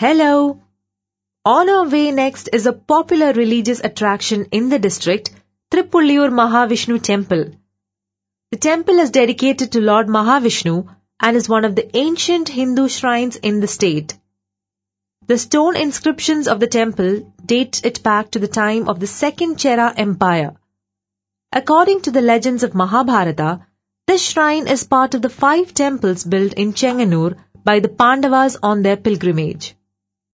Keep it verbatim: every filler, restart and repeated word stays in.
Hello! On our way next is a popular religious attraction in the district, Tripulliyur Mahavishnu Temple. The temple is dedicated to Lord Mahavishnu and is one of the ancient Hindu shrines in the state. The stone inscriptions of the temple date it back to the time of the Second Chera Empire. According to the legends of Mahabharata, this shrine is part of the five temples built in Chenganur by the Pandavas on their pilgrimage.